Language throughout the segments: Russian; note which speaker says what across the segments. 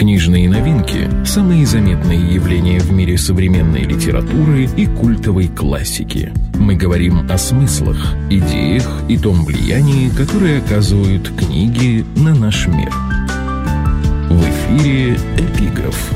Speaker 1: Книжные новинки – самые заметные явления в мире современной литературы и культовой классики. Мы говорим о смыслах, идеях и том влиянии, которое оказывают книги на наш мир. В эфире «Эпиграф».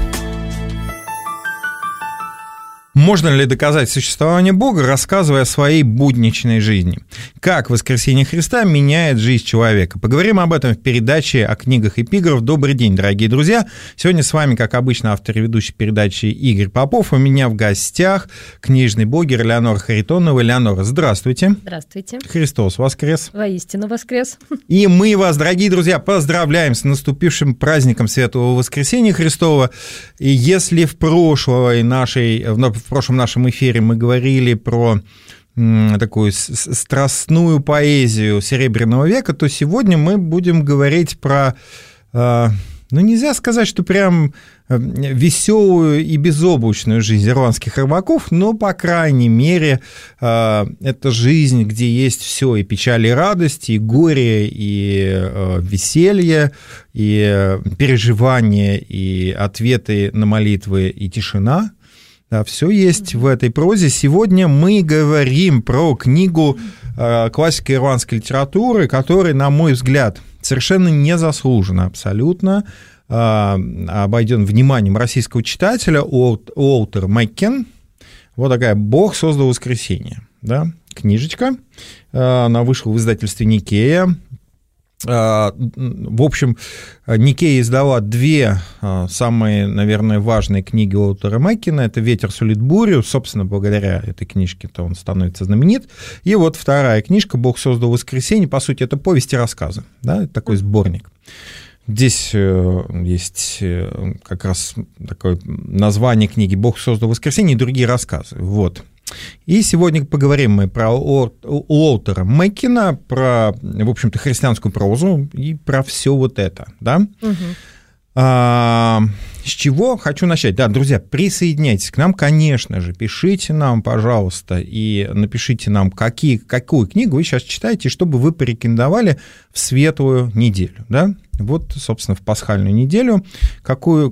Speaker 2: Можно ли доказать существование Бога, рассказывая о своей будничной жизни? Как воскресение Христа меняет жизнь человека? Поговорим об этом в передаче о книгах «Эпиграф». Добрый день, дорогие друзья. Сегодня с вами, как обычно, автор и ведущий передачи Игорь Попов. У меня в гостях книжный блогер Элеонора Харитонова. Элеонора, здравствуйте.
Speaker 3: Здравствуйте.
Speaker 2: Христос воскрес.
Speaker 3: Воистину воскрес.
Speaker 2: И мы вас, дорогие друзья, поздравляем с наступившим праздником Святого Воскресения Христова. И если в прошлом нашем эфире мы говорили про такую страстную поэзию Серебряного века, то сегодня мы будем говорить про, нельзя сказать, что прям веселую и безоблачную жизнь ирландских рыбаков, но, по крайней мере, это жизнь, где есть все, и печали, и радости, и горе, и веселье, и переживания, и ответы на молитвы, и тишина. Да, все есть в этой прозе. Сегодня мы говорим про книгу классики ирландской литературы, которая, на мой взгляд, совершенно незаслуженно абсолютно обойден вниманием российского читателя, Уолтер Мэккен. Вот такая «Бог создал воскресенье». Да? Книжечка. Она вышла в издательстве «Никея». В общем, Никея издала две самые, наверное, важные книги Уолтера Мэккена. Это «Ветер сулит бурю». Собственно, благодаря этой книжке-то он становится знаменит. И вот вторая книжка «Бог создал воскресенье». По сути, это повести и рассказы. Да? Это такой сборник. Здесь есть как раз такое название книги «Бог создал воскресенье» и другие рассказы. Вот. И сегодня поговорим мы про Уолтера Мэккена, про, в общем-то, христианскую прозу и про все вот это, да? С чего хочу начать? Да, друзья, присоединяйтесь к нам, конечно же, пишите нам, пожалуйста, и напишите нам, какую книгу вы сейчас читаете, чтобы вы порекомендовали в светлую неделю, да? Вот, собственно, в пасхальную неделю какую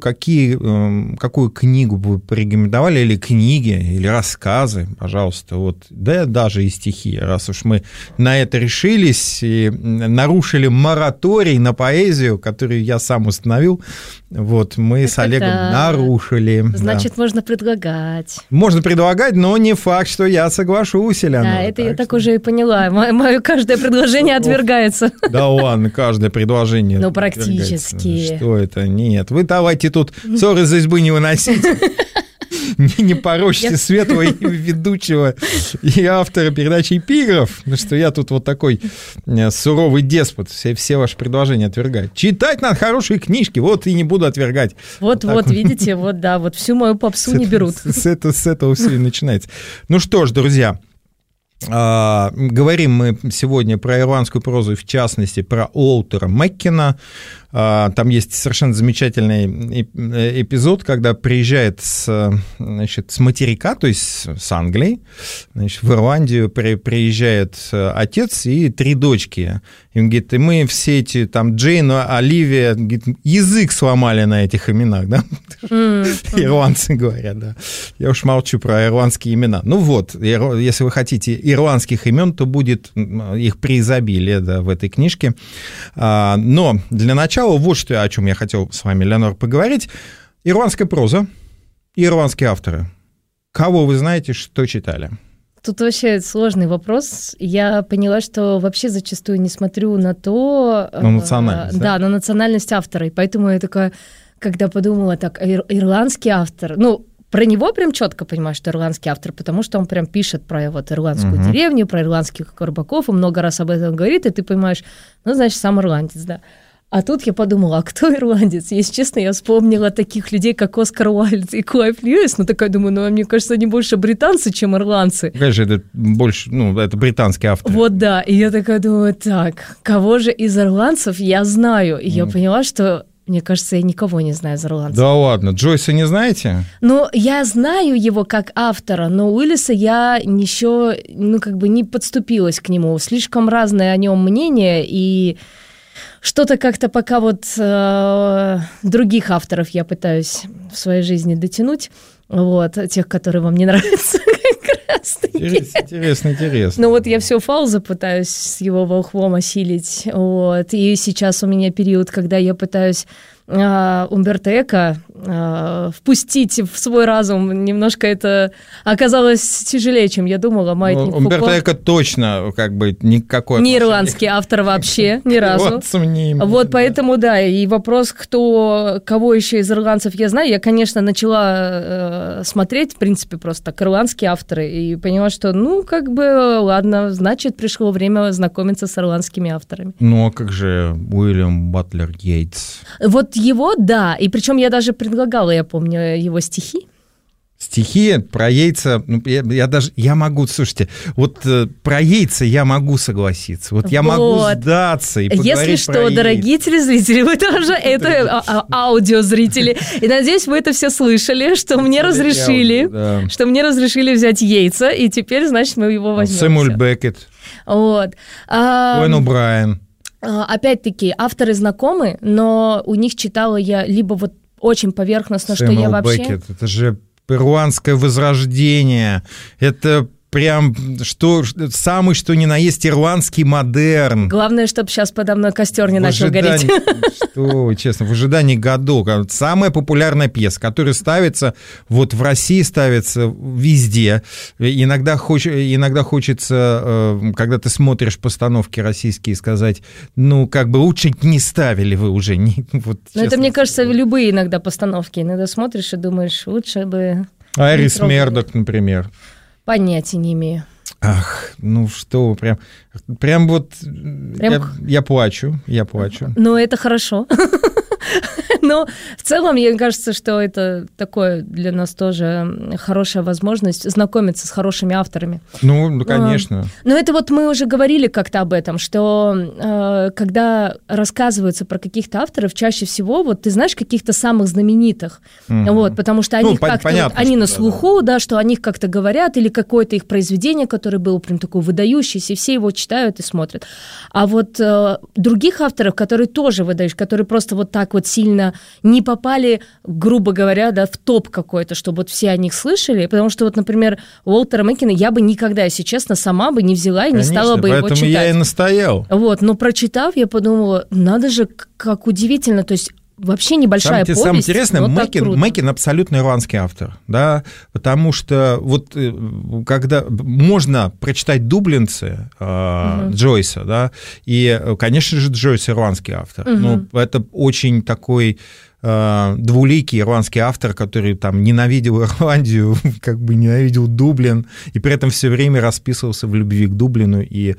Speaker 2: книгу бы вы порекомендовали, или книги, или рассказы, пожалуйста, вот, да даже и стихи, раз уж мы на это решились и нарушили мораторий на поэзию, который я сам установил, вот, мы с Олегом нарушили.
Speaker 3: Значит, да. Можно предлагать.
Speaker 2: Можно предлагать, но не факт, что я соглашусь, Элеонора.
Speaker 3: Да, это я так уже и поняла. Мое каждое предложение отвергается.
Speaker 2: Да ладно, каждое предложение.
Speaker 3: Ну, практически.
Speaker 2: Что это? Нет. Вы давайте тут ссоры из избы не выносите. Не порочьте светлого ведущего и автора передачи «Эпиграф», потому что я тут вот такой суровый деспот, все ваши предложения отвергаю. Читать надо хорошие книжки, вот и не буду отвергать.
Speaker 3: Вот видите, вот да, вот всю мою попсу не берут.
Speaker 2: С этого все и начинается. Ну что ж, друзья, говорим мы сегодня про ирландскую прозу, и в частности про Уолтера Мэккена. Там есть совершенно замечательный эпизод, когда приезжает с материка, то есть с Англии, значит, в Ирландию приезжает отец и 3 дочки. И он говорит, и мы все эти, там, Джейн, Оливия, говорит, язык сломали на этих именах, да? Ирландцы говорят, да. Я уж молчу про ирландские имена. Ну вот, если вы хотите ирландских имен, то будет их преизобилие, да, в этой книжке. Но для начала вот что, о чем я хотел с вами, Элеонора, поговорить. Ирландская проза и ирландские авторы. Кого вы знаете, что читали?
Speaker 3: Тут вообще сложный вопрос. Я поняла, что вообще зачастую не смотрю на то...
Speaker 2: На национальность,
Speaker 3: да? Да, на национальность автора. И поэтому я такая, когда подумала, так, ирландский автор... Ну, про него прям четко понимаю, что ирландский автор, потому что он прям пишет про вот ирландскую деревню, про ирландских рыбаков, и много раз об этом говорит, и ты понимаешь, ну, значит, сам ирландец, да. А тут я подумала, а кто ирландец? Если честно, я вспомнила таких людей, как Оскар Уайльд и Клайв Льюис, но такая думаю, ну, мне кажется, они больше британцы, чем ирландцы.
Speaker 2: Конечно, это больше, это британский автор.
Speaker 3: Вот да, и я такая думаю, так, кого же из ирландцев я знаю? И я поняла, что... Мне кажется, я никого не знаю из ирландцев.
Speaker 2: Да ладно, Джойса не знаете?
Speaker 3: Ну, я знаю его как автора, но Уиллиса я еще, не подступилась к нему. Слишком разное о нем мнение, и что-то как-то пока вот других авторов я пытаюсь в своей жизни дотянуть, вот, тех, которые вам не нравятся как раз-таки.
Speaker 2: Интересно.
Speaker 3: Ну вот я все Фауза пытаюсь с его волхвом осилить, вот, и сейчас у меня период, когда я пытаюсь Умберто Эко впустить в свой разум. Немножко это оказалось тяжелее, чем я думала. Маятник Фуко.
Speaker 2: Умберто Эко точно как бы никакой...
Speaker 3: Не ирландский автор вообще, ни разу. Вот поэтому, да, и вопрос, кого еще из ирландцев я знаю. Я, конечно, начала смотреть, в принципе, просто так, ирландские авторы, и поняла, что, ладно, значит, пришло время знакомиться с ирландскими авторами.
Speaker 2: Ну, а как же Уильям Батлер Йейтс?
Speaker 3: Вот его, да, и причем я даже предлагала, я помню, его стихи.
Speaker 2: Стихи про Йейтса, я могу, слушайте, вот про Йейтса я могу согласиться, вот я могу сдаться и поговорить.
Speaker 3: Если что, дорогие телезрители, вы тоже, это аудиозрители, и надеюсь, вы это все слышали, что мне разрешили взять Йейтса, и теперь, значит, мы его возьмем.
Speaker 2: Сэмюэль Беккет,
Speaker 3: вот.
Speaker 2: Коэн О'Брайен.
Speaker 3: Опять-таки, авторы знакомы, но у них читала я либо вот очень поверхностно,
Speaker 2: Сэмюэл
Speaker 3: что я вообще...
Speaker 2: Беккет, это же ирландское возрождение, это прям самый что ни на есть ирландский модерн.
Speaker 3: Главное, чтобы сейчас подо мной костер не начал гореть.
Speaker 2: Что, честно, в ожидании Годо. Самая популярная пьеса, которая ставится, вот в России ставится везде. Иногда хочется, когда ты смотришь постановки российские, сказать, лучше не ставили вы уже.
Speaker 3: Это, мне кажется, любые иногда постановки. Иногда смотришь и думаешь, лучше бы...
Speaker 2: Айрис Мердок, например.
Speaker 3: Понятия не имею.
Speaker 2: Ах, что вы, прям вот... Я плачу.
Speaker 3: Ну, это хорошо. Но в целом, мне кажется, что это такое для нас тоже хорошая возможность знакомиться с хорошими авторами.
Speaker 2: Ну, конечно.
Speaker 3: Но это вот мы уже говорили как-то об этом, что когда рассказываются про каких-то авторов, чаще всего, вот ты знаешь каких-то самых знаменитых, вот, потому что они как-то, они на слуху, да, что о них как-то говорят, или какое-то их произведение, которое было прям такое выдающееся, и все его читают и смотрят. А вот других авторов, которые тоже выдаешь, которые просто вот так вот сильно не попали, грубо говоря, да, в топ какой-то, чтобы вот все о них слышали, потому что вот, например, Уолтера Мэккина я бы никогда, если честно, сама бы не взяла и не стала бы его читать.
Speaker 2: Поэтому я и настоял.
Speaker 3: Вот, но прочитав, я подумала, надо же, как удивительно, то есть вообще небольшая повесть. Самое интересное, вот
Speaker 2: Мэккин абсолютно ирландский автор, да, потому что вот когда можно прочитать «Дублинцы» Джойса, да, и, конечно же, Джойс ирландский автор, но это очень такой двуликий ирландский автор, который там ненавидел Ирландию, как бы ненавидел Дублин, и при этом все время расписывался в любви к Дублину, и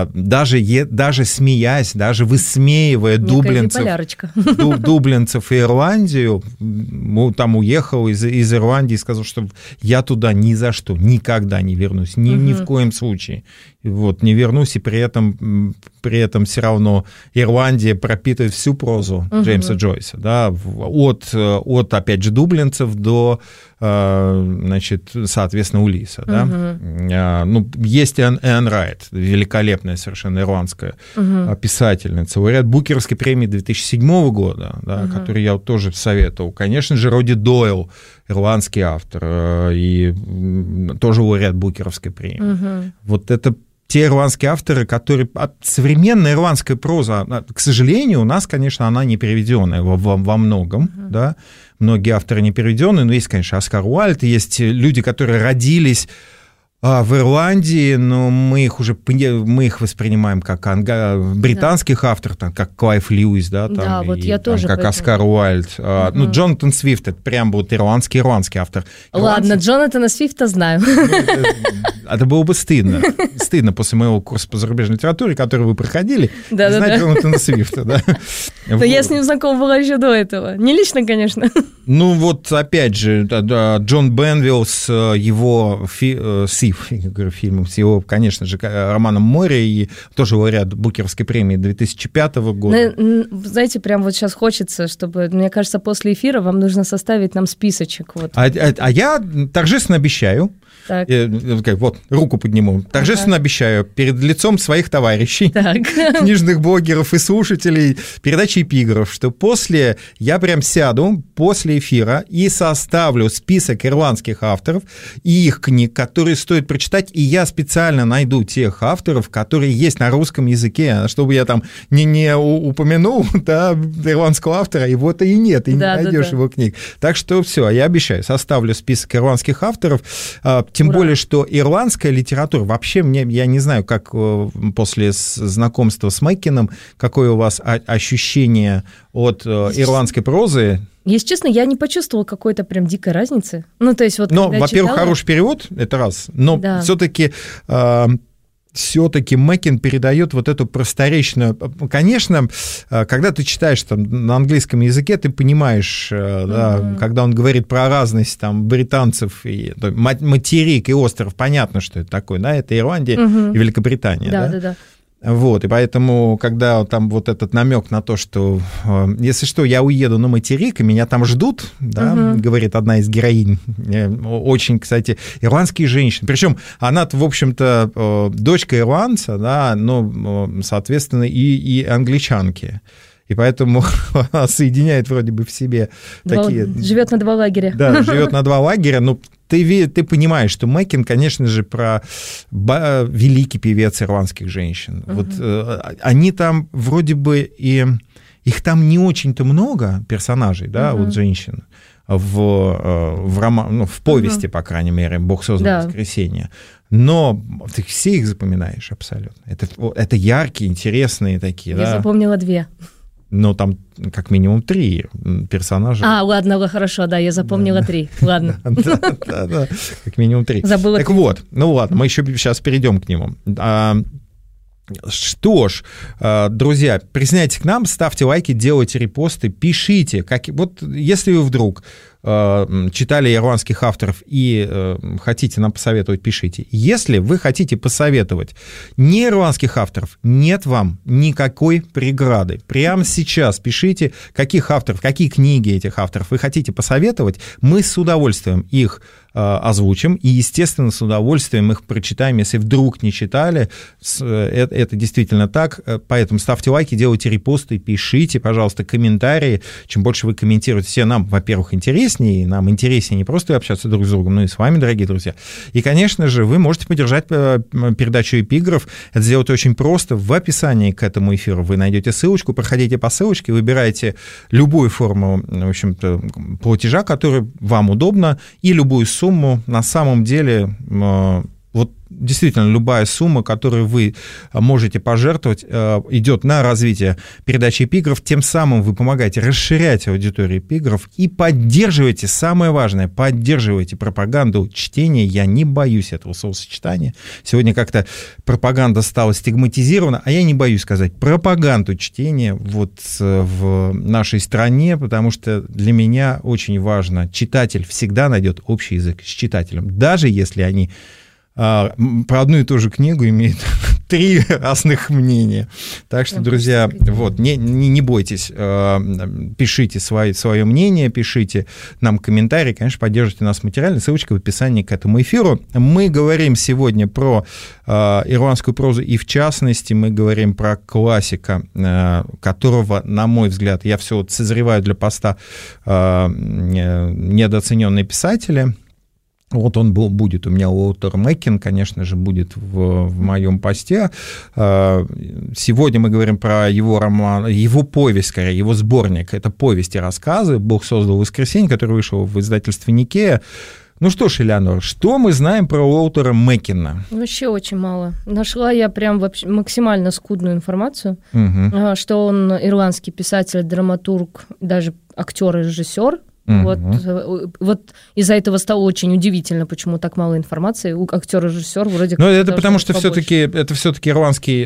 Speaker 2: даже смеясь, даже высмеивая дублинцев и Ирландию, там уехал из Ирландии и сказал, что я туда ни за что, никогда не вернусь, ни в коем случае. Вот, не вернусь, и при этом все равно Ирландия пропитывает всю прозу Джеймса Джойса, да, от, опять же, дублинцев до, значит, соответственно, Улисса, да. Есть Энн Райт, великолепная совершенно ирландская писательница, лауреат Букеровской премии 2007 года, да, который я тоже советовал. Конечно же, Роди Дойл, ирландский автор, и тоже лауреат Букеровской премии. Вот это те ирландские авторы, которые... Современная ирландская проза, к сожалению, у нас, конечно, она не переведенная во многом, да, многие авторы не переведенные, но есть, конечно, Оскар Уайльд, есть люди, которые родились в Ирландии, но мы их воспринимаем как британских авторов, там, как Клайв Льюис, да, там,
Speaker 3: да, вот я
Speaker 2: там,
Speaker 3: тоже
Speaker 2: как Оскар Уайльд. Джонатан Свифт, это прям вот ирландский автор.
Speaker 3: Ладно, Джонатана Свифта знаю.
Speaker 2: Это было бы стыдно. Стыдно после моего курса по зарубежной литературе, который вы проходили, знать Джонатана Свифта. Да.
Speaker 3: Но я с ним знакома была еще до этого. Не лично, конечно.
Speaker 2: Ну вот, опять же, Джон Бенвилл с его фильмом, с его, конечно же, романом «Море», и тоже лауреат Букеровской премии 2005 года.
Speaker 3: Знаете, прям вот сейчас хочется, чтобы, мне кажется, после эфира вам нужно составить нам списочек. Вот.
Speaker 2: А я торжественно обещаю, Вот, руку подниму. Торжественно обещаю, перед лицом своих товарищей, книжных блогеров и слушателей передачи «Эпиграф», что я прям сяду после эфира и составлю список ирландских авторов и их книг, которые стоит прочитать, и я специально найду тех авторов, которые есть на русском языке, чтобы я там не упомянул, да, ирландского автора, его-то и нет, и не найдешь его книг. Так что все, я обещаю, составлю список ирландских авторов, тем более, что ирландская литература, вообще я не знаю, как после знакомства с Мэккином, какое у вас ощущение от ирландской прозы?
Speaker 3: Если честно, я не почувствовала какой-то прям дикой разницы. Ну, то есть вот,
Speaker 2: во-первых, читала... хороший перевод, это раз, но все-таки Мэккин передает вот эту просторечную... Конечно, когда ты читаешь там, на английском языке, ты понимаешь, да, когда он говорит про разность там, британцев, и материк и остров, понятно, что это такое, да, это Ирландия и Великобритания. Да. Вот, и поэтому, когда там вот этот намек на то, что, если что, я уеду на материк, и меня там ждут, да, говорит одна из героинь, очень, кстати, ирландские женщины, причем она-то, в общем-то, дочка ирландца, да, но, соответственно, и англичанки. И поэтому она соединяет вроде бы в себе такие...
Speaker 3: Живет на 2 лагеря.
Speaker 2: Да, живет на 2 лагеря. Ну, ты понимаешь, что Мэккин, конечно же, про великий певец ирландских женщин. Вот они там вроде бы и... Их там не очень-то много персонажей, да, вот женщин. В повести, по крайней мере, «Бог создал воскресенье». Но ты все их запоминаешь абсолютно. Это яркие, интересные такие.
Speaker 3: Я запомнила 2.
Speaker 2: Но там как минимум 3 персонажа.
Speaker 3: Ладно, хорошо, да, я запомнила 3. Ладно.
Speaker 2: Да, как минимум 3.
Speaker 3: Забыла.
Speaker 2: Так вот, ну ладно, мы еще сейчас перейдем к нему. Что ж, друзья, присоединяйтесь к нам, ставьте лайки, делайте репосты, пишите. Вот если вы вдруг читали ирландских авторов и хотите нам посоветовать, пишите. Если вы хотите посоветовать не ирландских авторов, нет вам никакой преграды. Прямо сейчас пишите, каких авторов, какие книги этих авторов вы хотите посоветовать. Мы с удовольствием их озвучим и, естественно, с удовольствием их прочитаем, если вдруг не читали. Это действительно так. Поэтому ставьте лайки, делайте репосты, пишите, пожалуйста, комментарии. Чем больше вы комментируете, все нам, во-первых, интереснее, и нам интереснее не просто общаться друг с другом, но и с вами, дорогие друзья. И, конечно же, вы можете поддержать передачу «Эпиграф». Это сделать очень просто. В описании к этому эфиру вы найдете ссылочку, проходите по ссылочке, выбираете любую форму, в общем-то, платежа, который вам удобно, и любую сумму. На самом деле, вот действительно любая сумма, которую вы можете пожертвовать, идет на развитие передачи «Эпиграф». Тем самым вы помогаете расширять аудиторию «Эпиграф» и поддерживаете, самое важное, поддерживаете пропаганду чтения. Я не боюсь этого словосочетания. Сегодня как-то пропаганда стала стигматизирована, а я не боюсь сказать пропаганду чтения вот в нашей стране, потому что для меня очень важно, читатель всегда найдет общий язык с читателем, даже если они про одну и ту же книгу имеют 3 разных мнения. Так что, друзья, вот, не бойтесь, пишите свое мнение, пишите нам комментарии, конечно, поддержите нас материально, ссылочка в описании к этому эфиру. Мы говорим сегодня про ирландскую прозу, и в частности мы говорим про классика, которого, на мой взгляд, я все вот созреваю для поста «Недооцененные писатели». Вот он будет у меня, Уолтер Мэккин, конечно же, будет в моем посте. Сегодня мы говорим про его роман, его повесть, скорее, его сборник. Это повести и рассказы «Бог создал воскресенье», который вышел в издательстве «Никея». Ну что ж, Элеонора, что мы знаем про Уолтера Мэккина?
Speaker 3: Вообще очень мало. Нашла я прям вообще максимально скудную информацию, что он ирландский писатель, драматург, даже актер и режиссер. Вот из-за этого стало очень удивительно, почему так мало информации. У актера-режиссера вроде как...
Speaker 2: Ну, это потому что это все-таки ирландский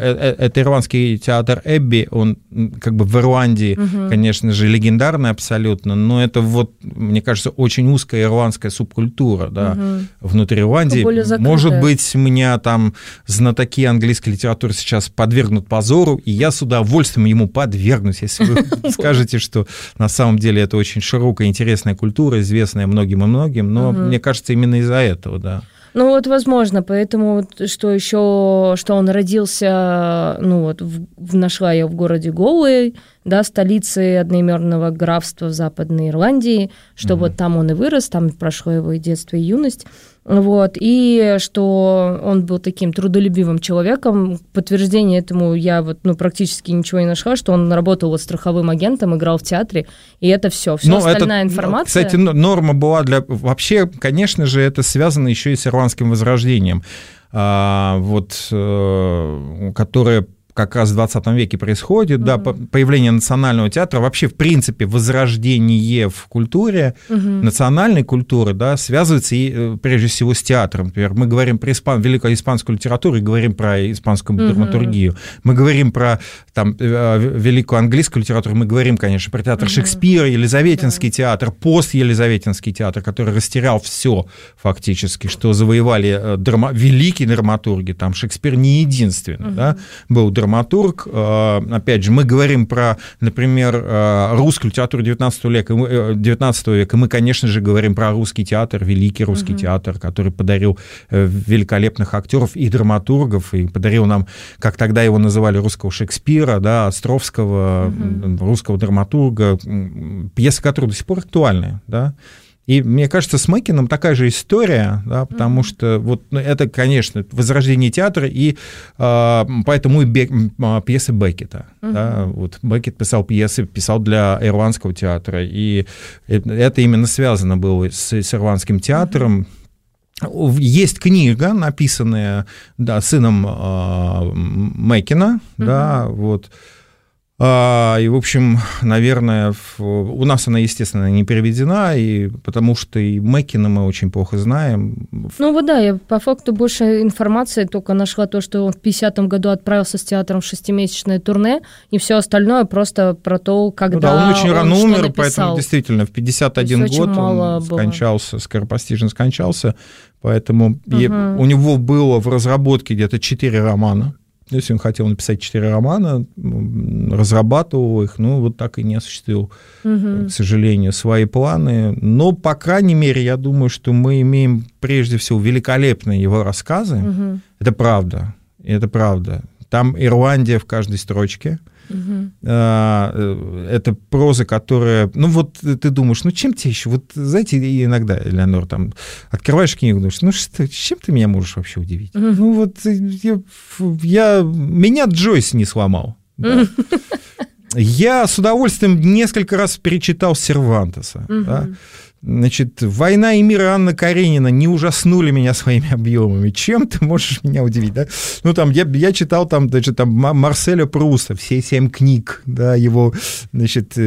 Speaker 2: театр Эбби, он как бы в Ирландии, конечно же, легендарный абсолютно, но это вот, мне кажется, очень узкая ирландская субкультура, да, внутри Ирландии. Может быть, меня там знатоки английской литературы сейчас подвергнут позору, и я с удовольствием ему подвергнусь, если вы скажете, что на самом деле это очень широкая высокая, интересная культура, известная многим и многим, но мне кажется, именно из-за этого, да.
Speaker 3: Ну вот, возможно, поэтому что еще, что он родился, ну вот, нашла я в городе Галуэй, да, столице одноименного графства в Западной Ирландии, что вот там он и вырос, там прошло его и детство, и юность, вот, и что он был таким трудолюбивым человеком. Подтверждение этому я вот, ну, практически ничего не нашла, что он работал вот страховым агентом, играл в театре, и это все остальная информация.
Speaker 2: Кстати, норма была для... Вообще, конечно же, это связано еще и с ирландским возрождением, которое как раз в 20 веке происходит, да, появление национального театра, вообще, в принципе, возрождение в культуре, национальной культуры, да, связывается прежде всего с театром. Например, мы говорим про великую испанскую литературу и говорим про испанскую драматургию. Мы говорим про там, великую английскую литературу, мы говорим, конечно, про театр Шекспира, Елизаветинский театр, пост-Елизаветинский театр, который растерял все фактически, что завоевали великие драматурги, там Шекспир не единственный, да, был драматург. Опять же, мы говорим про, например, русскую литературу 19 века, мы, конечно же, говорим про русский театр, великий русский театр, который подарил великолепных актеров и драматургов, и подарил нам, как тогда его называли, русского Шекспира, да, Островского, русского драматурга, пьесы, которые до сих пор актуальны, да. И мне кажется, с Мэккином такая же история, да, потому что вот, ну, это, конечно, возрождение театра, и поэтому и пьесы Беккета. Да, вот Беккет писал пьесы, писал для ирландского театра, и это именно связано было с ирландским театром. Есть книга, написанная, да, сыном Мэккина, да, вот. И, в общем, наверное, у нас она, естественно, не переведена, и потому что и Мэккина мы очень плохо знаем.
Speaker 3: Ну вот да, я по факту больше информации только нашла то, что он в 50-м году отправился с театром в 6-месячное турне, и все остальное просто про то, когда
Speaker 2: да, он очень рано умер,
Speaker 3: написал.
Speaker 2: Поэтому действительно в 51 год он скончался, скоропостижно скончался, поэтому у него было в разработке где-то 4 романа. Если он хотел написать 4 романа, разрабатывал их, ну, вот так и не осуществил, к сожалению, свои планы. Но, по крайней мере, я думаю, что мы имеем, прежде всего, великолепные его рассказы. Это правда, это правда. Там Ирландия в каждой строчке. Это проза, которая... Ну, вот ты думаешь, ну, чем тебе еще... Вот, знаете, иногда, Элеонор, там, открываешь книгу, думаешь, ну, что, чем ты меня можешь вообще удивить? Ну, вот меня Джойс не сломал. Да. Я с удовольствием несколько раз перечитал Сервантеса. Да. Значит, «Война и мир» Анна Каренина не ужаснули меня своими объемами. Чем ты можешь меня удивить, да? Ну, там, я читал там, даже там Марселя Пруста, все 7 книг, да, его, значит,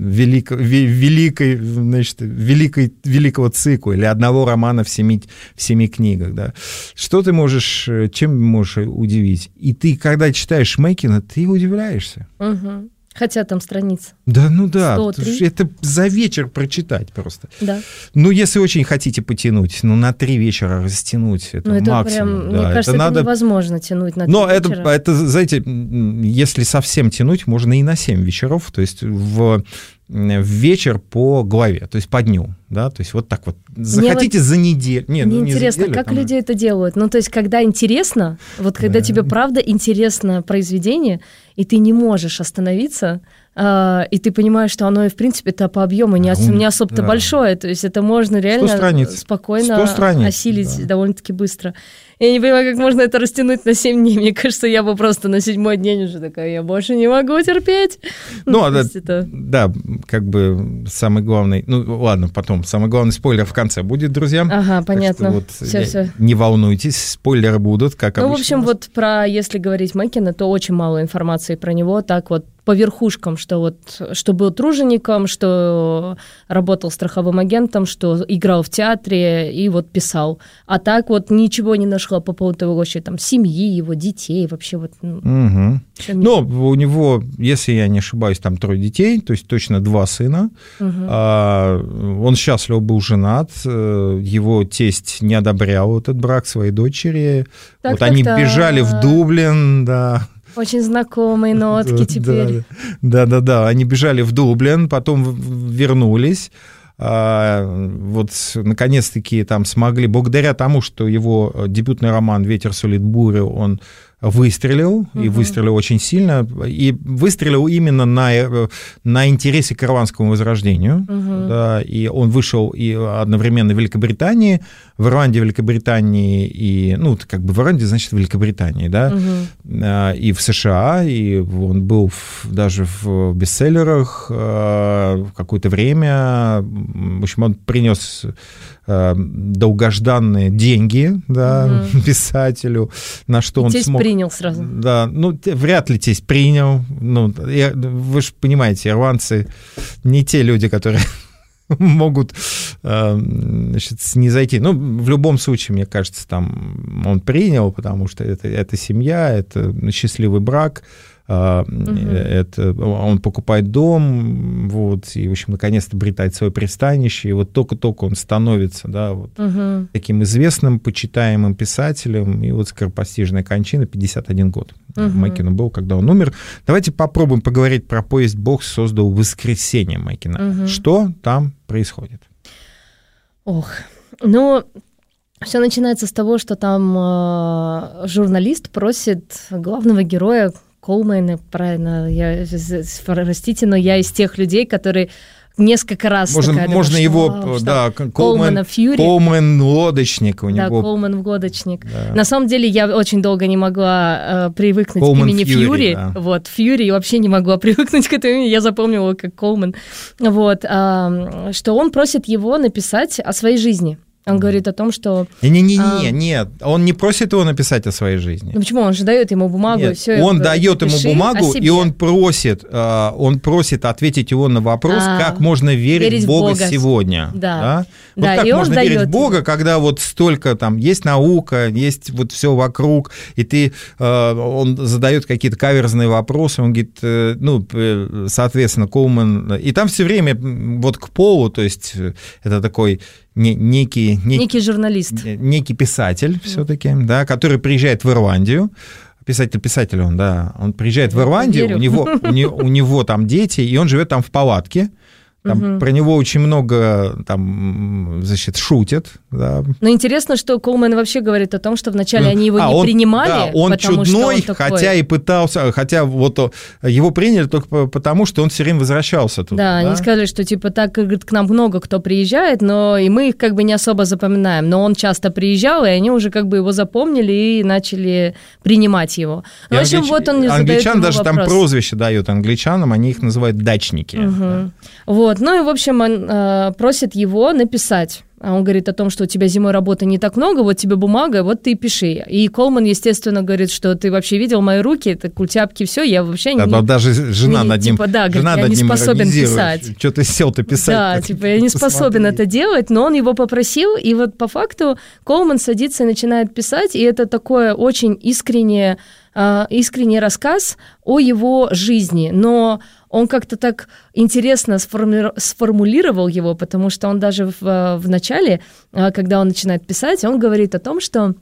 Speaker 2: великого цикла, или одного романа в 7 книгах, да. Что ты можешь, чем можешь удивить? И ты, когда читаешь Мэккина, ты удивляешься.
Speaker 3: Хотя там страница.
Speaker 2: Да, ну да, это за вечер прочитать просто.
Speaker 3: Да.
Speaker 2: Ну, если очень хотите потянуть, ну, на 3 вечера растянуть, это, ну, это максимум.
Speaker 3: Прям, да. Мне кажется, это невозможно тянуть на 3 вечера.
Speaker 2: Но это, знаете, если совсем тянуть, можно и на 7 вечеров, то есть в вечер по главе, то есть по дню, да, то есть вот так вот. Захотите за неделю.
Speaker 3: Мне интересно, как там люди это делают. Ну, то есть, когда интересно, вот когда тебе правда интересно произведение, и ты не можешь остановиться, и ты понимаешь, что оно, в принципе-то по объему не особо-то большое, то есть это можно реально спокойно осилить довольно-таки быстро. Я не понимаю, как можно это растянуть на 7 дней. Мне кажется, я бы просто на 7-й день уже такая, я больше не могу терпеть.
Speaker 2: Да, как бы самый главный, ну ладно, потом, самый главный спойлер в конце будет, друзья.
Speaker 3: Ага, понятно. Вот
Speaker 2: все. Не волнуйтесь, спойлеры будут, как обычно.
Speaker 3: Ну, в общем, вот про, если говорить Мэккина, то очень мало информации про него, так вот по верхушкам, что был тружеником, что работал страховым агентом, что играл в театре и вот писал. А так вот ничего не нашла по поводу его вообще там семьи, его детей, вообще вот.
Speaker 2: Ну, у него, если я не ошибаюсь, там 3 детей, то есть точно 2 сына. Он счастливо был женат, его тесть не одобрял этот брак своей дочери. Они бежали в Дублин, да.
Speaker 3: Очень знакомые нотки теперь.
Speaker 2: Да. Они бежали в Дублин, потом вернулись. вот наконец-таки там смогли, благодаря тому, что его дебютный роман «Ветер сулит бурю», он выстрелил, и выстрелил очень сильно, и выстрелил именно на интересе к ирландскому возрождению, да, и он вышел и одновременно в Великобритании, в Ирландии, Великобритании, и, ну, как бы в Ирландии, значит, в Великобритании, да, и в США, и он был даже в бестселлерах какое-то время, в общем, он принес долгожданные деньги, да, писателю, на что он смог...
Speaker 3: принял сразу.
Speaker 2: Да, ну, вряд ли тесть принял. Ну, вы же понимаете, ирландцы не те люди, которые могут, значит, снизойти. Ну, в любом случае, мне кажется, там он принял, потому что это семья, это счастливый брак, это, он покупает дом, вот, и, в общем, наконец-то обретает свое пристанище, и вот только-только он становится, да, вот, таким известным, почитаемым писателем, и вот скоропостижная кончина, 51 год Мэккену был, когда он умер. Давайте попробуем поговорить про повесть «Бог создал воскресенье» Мэккена. Что там происходит?
Speaker 3: Ох, ну... Все начинается с того, что там журналист просит главного героя Колмана, правильно, простите, но я из тех людей, которые несколько раз...
Speaker 2: Можно его, да,
Speaker 3: Колмана Фьюри.
Speaker 2: Колман лодочник у него.
Speaker 3: Да, Колман лодочник. Да. На самом деле я очень долго не могла привыкнуть Колман к имени Фьюри. Да. Вот, Фьюри, и вообще не могла привыкнуть к этому имени, я запомнила его как Колман. Вот, что он просит его написать о своей жизни. Он говорит о том, что...
Speaker 2: Нет, он не просит его написать о своей жизни.
Speaker 3: Ну почему? Он же дает ему бумагу, и все.
Speaker 2: Он дает ему бумагу, и он просит ответить его на вопрос, как можно верить в Бога сегодня.
Speaker 3: Да.
Speaker 2: Вот как можно верить в Бога, когда вот столько там есть наука, есть вот все вокруг, и он задает какие-то каверзные вопросы, он говорит, ну, соответственно, Колман... И там все время вот к полу, то есть это такой... Некий
Speaker 3: журналист.
Speaker 2: Некий писатель все-таки, да, который приезжает в Ирландию. Писатель он, да. Он приезжает в Ирландию, у него там дети, и он живет там в палатке. Там про него очень много там, значит, шутят. Да.
Speaker 3: Но интересно, что Колман вообще говорит о том, что вначале они его не принимали.
Speaker 2: Да, он чудной, хотя вот его приняли только потому, что он все время возвращался туда.
Speaker 3: Да, они сказали, что типа так, говорит, к нам много кто приезжает, но и мы их как бы не особо запоминаем. Но он часто приезжал, и они уже как бы его запомнили и начали принимать его. В общем, вот он не задает
Speaker 2: англичан
Speaker 3: ему
Speaker 2: даже
Speaker 3: вопрос.
Speaker 2: Там прозвище дают англичанам, они их называют дачники. Да.
Speaker 3: Вот. Ну и, в общем, он просит его написать. Он говорит о том, что у тебя зимой работы не так много, вот тебе бумага, вот ты и пиши. И Колман, естественно, говорит, что ты вообще видел мои руки, это культяпки, все, я вообще не...
Speaker 2: Да, даже жена над ним,
Speaker 3: типа, да, говорит, я не способен писать.
Speaker 2: Что ты сел-то писать?
Speaker 3: Да, типа, я не способен это делать, но он его попросил, и вот по факту Колман садится и начинает писать, и это такое очень искренний рассказ о его жизни, но он как-то так интересно сформулировал его, потому что он даже в начале, когда он начинает писать, он говорит о том, что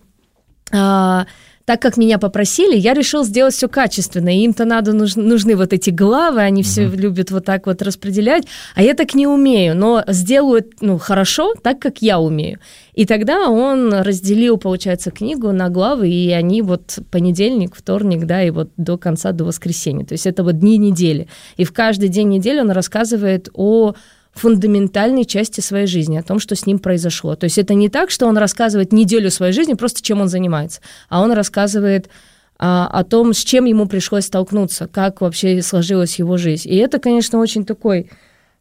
Speaker 3: так как меня попросили, я решил сделать все качественно, и им-то нужны вот эти главы, они все любят вот так вот распределять, а я так не умею, но сделаю хорошо, так как я умею. И тогда он разделил, получается, книгу на главы, и они вот понедельник, вторник, да, и вот до конца, до воскресенья. То есть это вот дни недели. И в каждый день недели он рассказывает о фундаментальной части своей жизни, о том, что с ним произошло. То есть это не так, что он рассказывает неделю своей жизни, просто чем он занимается, а он рассказывает о том, с чем ему пришлось столкнуться, как вообще сложилась его жизнь. И это, конечно, очень такой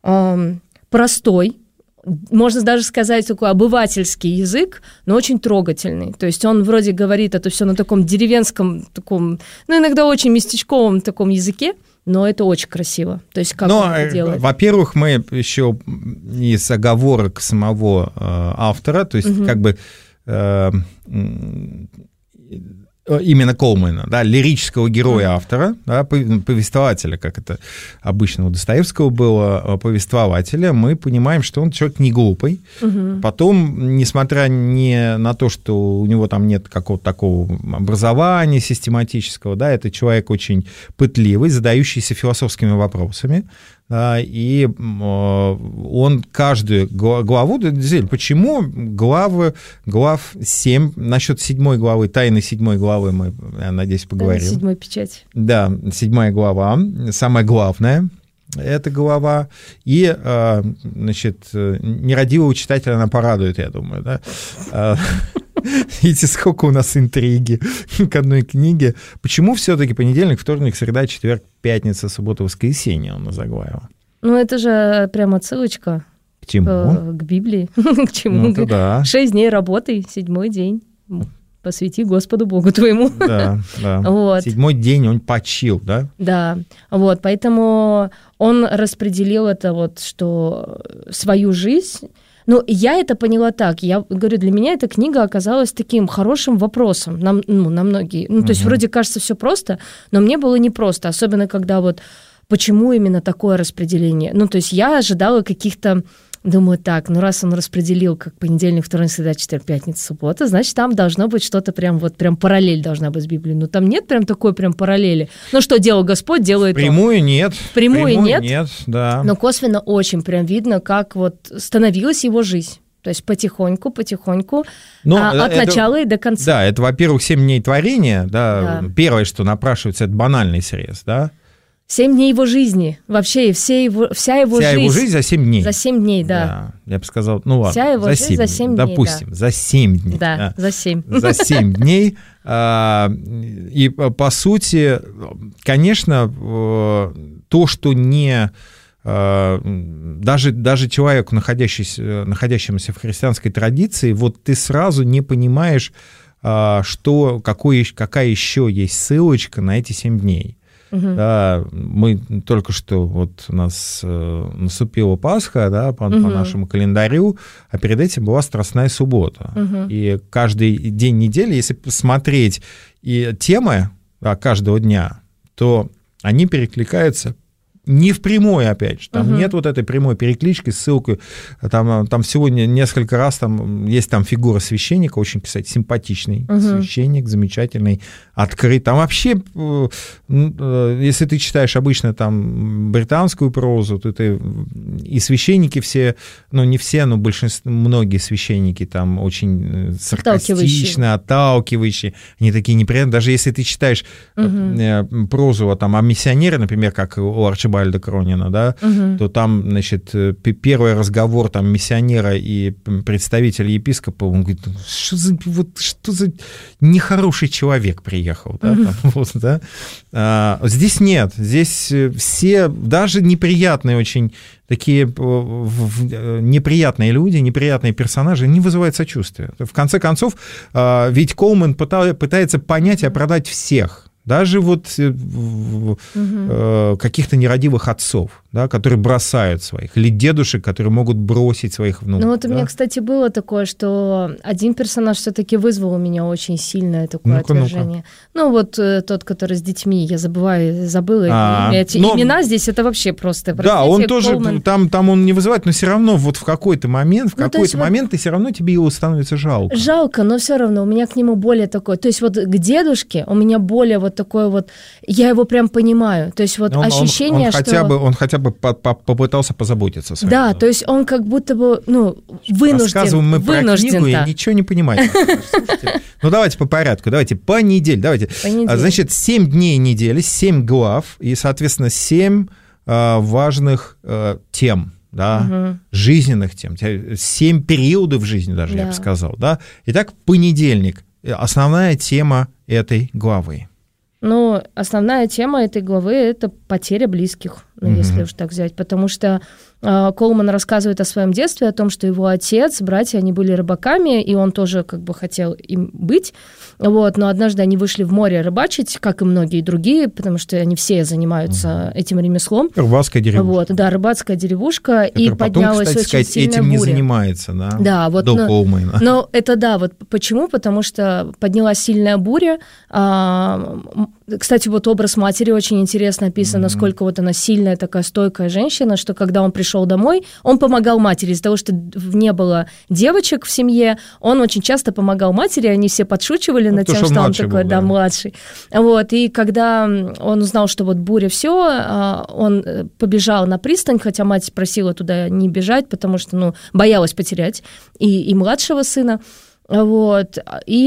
Speaker 3: простой, можно даже сказать, такой обывательский язык, но очень трогательный. То есть он вроде говорит это все на таком деревенском, таком, иногда очень местечковом таком языке, но это очень красиво. То есть как он это делает?
Speaker 2: Во-первых, мы еще из оговорок самого автора, то есть как бы именно Колмана, да, лирического героя автора, да, повествователя, как это обычно у Достоевского было, повествователя, мы понимаем, что он человек не глупый. Потом, несмотря не на то, что у него там нет какого-то такого образования систематического, да, это человек очень пытливый, задающийся философскими вопросами, и он каждую главу, действительно, почему глав 7, насчет 7 главы, тайны 7 главы мы, я надеюсь, поговорим.
Speaker 3: 7 печать.
Speaker 2: Да, 7 глава, самая главная. Эта глава, и, значит, нерадивого читателя она порадует, я думаю, да. Видите, сколько у нас интриги к одной книге. Почему все-таки понедельник, вторник, среда, четверг, пятница, суббота, воскресенье он заглавил?
Speaker 3: Ну, это же прямо отсылочка.
Speaker 2: К чему?
Speaker 3: К Библии. К чему?
Speaker 2: Ну, да.
Speaker 3: 6 дней работай, 7-й день. Посвяти Господу Богу твоему.
Speaker 2: Да, да.
Speaker 3: Вот.
Speaker 2: 7-й день он почил, да?
Speaker 3: Да, вот, поэтому он распределил это вот, что свою жизнь. Ну, я это поняла так. Я говорю, для меня эта книга оказалась таким хорошим вопросом на многие. Ну, то есть вроде кажется все просто, но мне было непросто, особенно когда вот почему именно такое распределение. Ну, то есть я ожидала каких-то. Думаю, так, ну раз он распределил как понедельник, вторник, среда, четверг, пятница, суббота, значит, там должно быть что-то прям параллель должна быть с Библией. Но там нет прям такой прям параллели. Ну, что делал Господь, делает он.
Speaker 2: Прямую нет.
Speaker 3: Прямую нет,
Speaker 2: да.
Speaker 3: Но косвенно очень прям видно, как вот становилась его жизнь. То есть потихоньку, от начала и до конца.
Speaker 2: Да, это, во-первых, 7 дней творения, да. Первое, что напрашивается, это банальный срез, да.
Speaker 3: 7 дней его жизни, вообще вся его жизнь
Speaker 2: за 7 дней.
Speaker 3: За 7 дней, да.
Speaker 2: Я бы сказал, ну ладно,
Speaker 3: вся его жизнь за 7 дней,
Speaker 2: допустим, за 7 дней.
Speaker 3: Да, за 7.
Speaker 2: За 7 дней. И, по сути, конечно, то, что не... Даже человеку, находящемуся в христианской традиции, вот ты сразу не понимаешь, какая еще есть ссылочка на эти 7 дней. Да, мы только что, вот у нас наступила Пасха, да, по нашему календарю, а перед этим была Страстная суббота. И каждый день недели, если посмотреть и темы каждого дня, то они перекликаются не впрямую, опять же, там нет вот этой прямой переклички, ссылкой, там всего несколько раз там есть там фигура священника, очень, кстати, симпатичный священник, замечательный, открыт. Там вообще, если ты читаешь обычно там британскую прозу, то ты и священники все, ну не все, но большинство, многие священники там очень саркастичные, отталкивающие, они такие неприятные. Даже если ты читаешь прозу там о миссионере, например, как у Арчибальда Кронина, да, то там, значит, первый разговор там миссионера и представителя епископа, он говорит, что за нехороший человек приехал, да, там, вот, да. Здесь нет, здесь все, даже неприятные очень такие неприятные люди, неприятные персонажи не вызывают сочувствия. В конце концов, ведь Коулман пытается понять и оправдать всех. Даже вот каких-то нерадивых отцов, да, которые бросают своих, или дедушек, которые могут бросить своих внуков.
Speaker 3: Ну вот у меня, кстати, было такое, что один персонаж все-таки вызвал у меня очень сильное такое отвержение. Ну вот тот, который с детьми, я забыла эти имена здесь, это вообще просто...
Speaker 2: Да, он тоже, там он не вызывает, но все равно вот в какой-то момент, ты все равно тебе его становится жалко.
Speaker 3: Жалко, но все равно у меня к нему более такое, то есть вот к дедушке у меня более вот такое вот, я его прям понимаю, то есть вот ощущение, что...
Speaker 2: Он хотя бы попытался позаботиться.
Speaker 3: Да, то есть он как будто бы, вынужден.
Speaker 2: Рассказываем мы про книгу, и ничего не понимаете. Ну, давайте по порядку, давайте по неделе. Значит, 7 дней недели, 7 глав, и, соответственно, 7 важных тем, да, жизненных тем, 7 периодов жизни даже, я бы сказал, да. Итак, понедельник, основная тема этой главы.
Speaker 3: Ну, основная тема этой главы – это потеря близких, если уж так взять, потому что Коулман рассказывает о своем детстве, о том, что его отец, братья, они были рыбаками, и он тоже как бы хотел им быть, вот, но однажды они вышли в море рыбачить, как и многие другие, потому что они все занимаются этим ремеслом.
Speaker 2: Рыбацкая деревушка.
Speaker 3: Вот, да, рыбацкая деревушка, и поднялась
Speaker 2: потом, кстати,
Speaker 3: очень сильная
Speaker 2: этим
Speaker 3: буря.
Speaker 2: не занимается, да,
Speaker 3: да вот,
Speaker 2: до Коулмана.
Speaker 3: Но это да, вот почему? Потому что поднялась сильная буря. Кстати, вот образ матери очень интересно описан, насколько вот она сильная такая стойкая женщина, что когда он пришел пришел домой, он помогал матери. Из-за того, что не было девочек в семье, он очень часто помогал матери, они все подшучивали над тем, что он такой, был, да, младший. Вот, и когда он узнал, что вот буря, все, он побежал на пристань, хотя мать просила туда не бежать, потому что, ну, боялась потерять и младшего сына. Вот,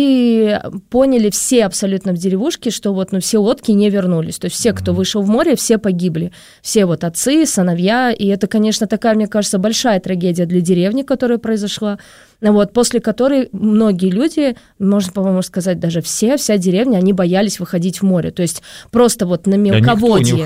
Speaker 3: и поняли все абсолютно в деревушке, что вот, ну, все лодки не вернулись, то есть все, кто вышел в море, все погибли, все вот отцы, сыновья, и это, конечно, такая, мне кажется, большая трагедия для деревни, которая произошла, вот, после которой многие люди, можно, по-моему, сказать, даже вся деревня, они боялись выходить в море, то есть просто вот на мелководье,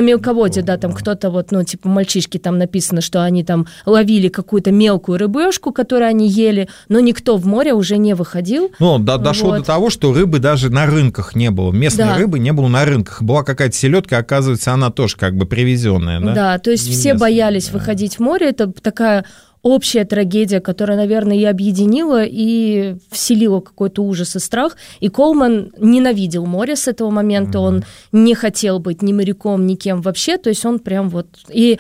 Speaker 3: да, там кто-то вот, ну, типа мальчишки, там написано, что они там ловили какую-то мелкую рыбешку, которую они ели, но никто в море уже не выходил.
Speaker 2: Ну, дошло до того, что рыбы даже на рынках не было, местной рыбы не было на рынках, была какая-то селедка, оказывается, она тоже как бы привезенная, да? Да,
Speaker 3: то есть все боялись выходить в море, это такая общая трагедия, которая, наверное, и объединила, и вселила какой-то ужас и страх. И Колман ненавидел море с этого момента, он не хотел быть ни моряком, ни кем вообще, то есть он прям вот... И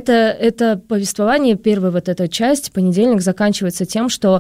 Speaker 3: это повествование, первая вот эта часть, понедельник, заканчивается тем, что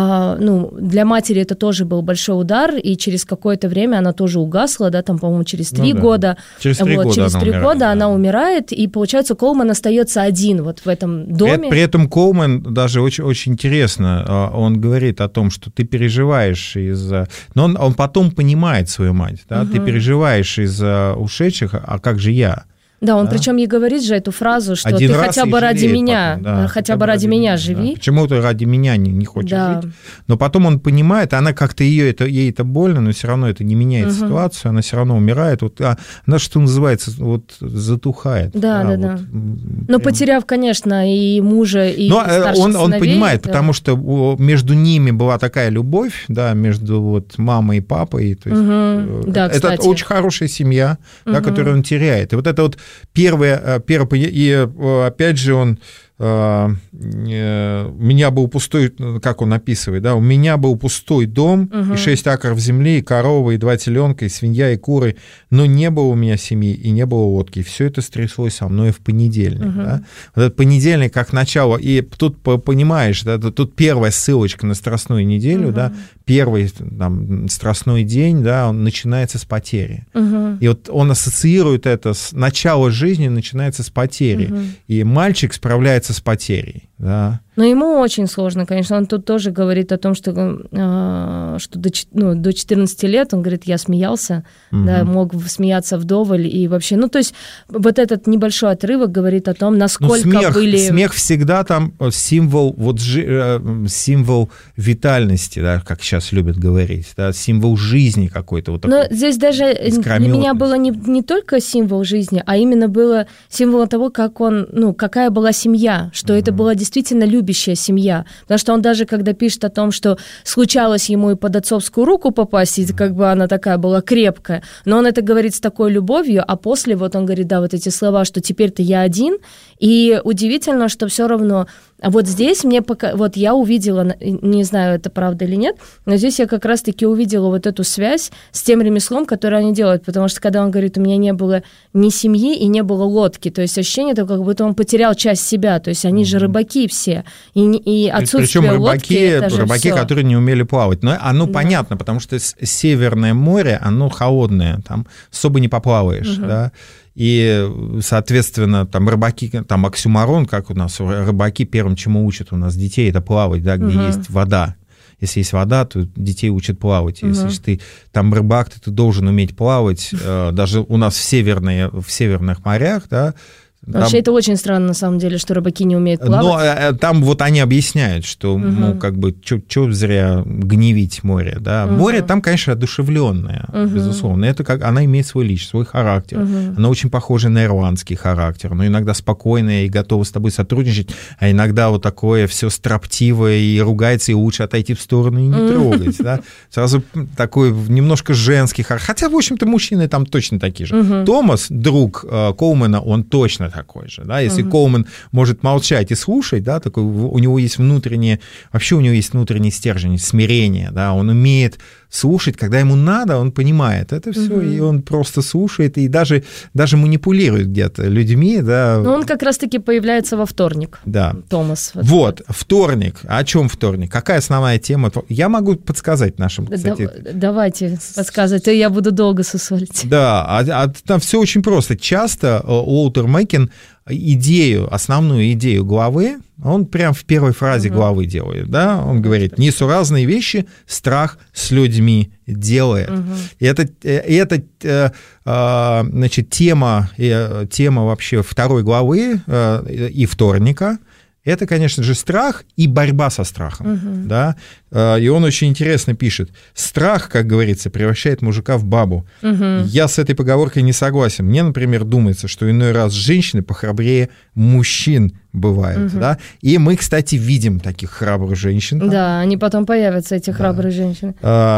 Speaker 3: ну, для матери это тоже был большой удар, и через какое-то время она тоже угасла, да, там, по-моему, через 3 года.
Speaker 2: Через 3
Speaker 3: года она умирает, и, получается, Колман остается один вот в этом доме.
Speaker 2: При этом Колман даже очень, очень интересно, он говорит о том, что ты переживаешь из-за... Но он потом понимает свою мать, да? Ты переживаешь из-за ушедших, а как же я?
Speaker 3: Да, он причем ей говорит же эту фразу, что ты хотя бы ради меня, потом, да, хотя бы ради меня живи.
Speaker 2: Да. Почему ты ради меня не хочешь жить? Но потом он понимает, она как-то ей это больно, но все равно это не меняет ситуацию, она все равно умирает. Вот, она, что называется, вот затухает.
Speaker 3: Да. Вот, но потеряв, конечно, и мужа, и старших сыновей.
Speaker 2: Он понимает, потому что между ними была такая любовь, да, между вот мамой и папой. То есть, это очень хорошая семья, да, которую он теряет. И вот это вот первое, и опять же он, у меня был пустой, как он описывает, да, у меня был пустой дом, и 6 акров земли, и корова, и 2 теленка, и свинья, и куры, но не было у меня семьи, и не было лодки, и все это стряслось со мной в понедельник. Да? Вот этот понедельник как начало, и тут понимаешь, да, тут первая ссылочка на Страстную неделю, да, первый там, Страстной день, да, он начинается с потери. И вот он ассоциирует это с начало жизни, начинается с потери, и мальчик справляется с потерей, да.
Speaker 3: Но ему очень сложно, конечно. Он тут тоже говорит о том, что до 14 лет, он говорит, я смеялся, да, мог смеяться вдоволь и вообще... Ну, то есть вот этот небольшой отрывок говорит о том, насколько
Speaker 2: Смех всегда там символ витальности, да, как сейчас любят говорить, да, символ жизни какой-то. Вот
Speaker 3: но здесь даже для меня было не только символ жизни, а именно было символ того, какая была семья, что это была действительно любящая семья, потому что он даже, когда пишет о том, что случалось ему и под отцовскую руку попасть, и как бы она такая была крепкая, но он это говорит с такой любовью, а после вот он говорит, да, вот эти слова, что теперь-то я один, и удивительно, что все равно вот здесь мне вот я увидела, не знаю, это правда или нет, но здесь я как раз-таки увидела вот эту связь с тем ремеслом, которое они делают, потому что когда он говорит, у меня не было ни семьи и не было лодки, то есть ощущение такое, как будто он потерял часть себя, то есть они же рыбаки все, и отсутствие лодки, это же
Speaker 2: рыбаки, которые не умели плавать, но оно понятно, потому что Северное море, оно холодное, там особо не поплаваешь, да. И, соответственно, там рыбаки, там оксюморон, как у нас, рыбаки первым, чему учат у нас детей, это плавать, да, где есть вода. Если есть вода, то детей учат плавать. Если ты там рыбак, ты должен уметь плавать. Даже у нас в северных морях, да.
Speaker 3: Вообще это очень странно, на самом деле, что рыбаки не умеют плавать.
Speaker 2: Но там вот они объясняют, что, ну, как бы, чё зря гневить море, да. Море там, конечно, одушевленное, безусловно. Это как, она имеет свой личность, свой характер. Она очень похожа на ирландский характер, но иногда спокойная и готова с тобой сотрудничать, а иногда вот такое все строптивое и ругается, и лучше отойти в сторону и не трогать, да. Сразу такой немножко женский характер. Хотя, в общем-то, мужчины там точно такие же. Томас, друг Колмана, он точно такой же, да, если Коулман может молчать и слушать, да, такой, у него есть внутренний стержень, смирение, да, он умеет слушать, когда ему надо, он понимает это все, и он просто слушает, и даже манипулирует где-то людьми, да.
Speaker 3: Но он как раз-таки появляется во вторник,
Speaker 2: да.
Speaker 3: Томас.
Speaker 2: Вот, вторник. О чем вторник? Какая основная тема? Я могу подсказать нашим, кстати.
Speaker 3: Давайте подсказывать, а я буду долго сосвалить.
Speaker 2: Да, там все очень просто. Часто Уолтер Мэкин основную идею главы, он прям в первой фразе главы делает, да, он говорит, несуразные вещи страх с людьми делает. И это значит, тема вообще второй главы и вторника, это, конечно же, страх и борьба со страхом, да, и он очень интересно пишет, страх, как говорится, превращает мужика в бабу. Я с этой поговоркой не согласен. Мне, например, думается, что иной раз женщины похрабрее мужчин бывают, да, и мы, кстати, видим таких храбрых женщин.
Speaker 3: Да, они потом появятся, эти храбрые женщины.